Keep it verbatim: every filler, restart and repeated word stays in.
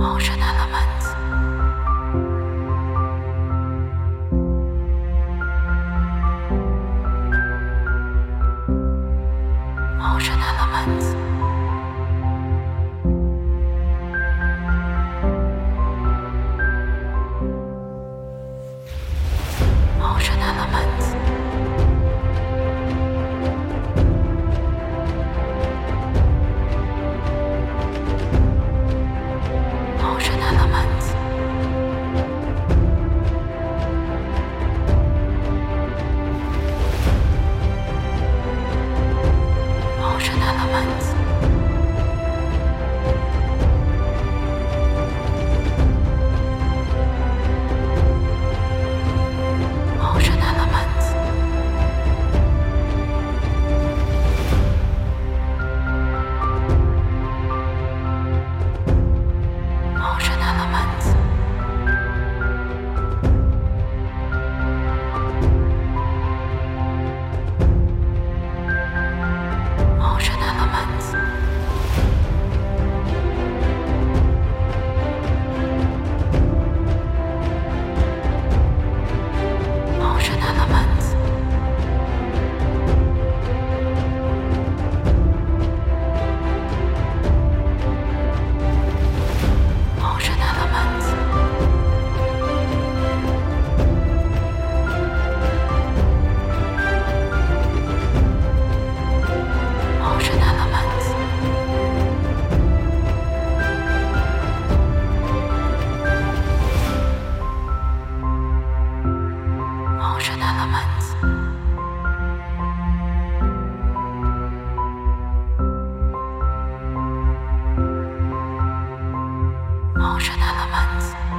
Ocean elements. Ocean elements. Ocean elements. Ocean elements. Ocean elements. Ocean elements. Ocean elements. Ocean elements. Ocean elements. Ocean elements. Ocean elements. Ocean elements. Ocean elements.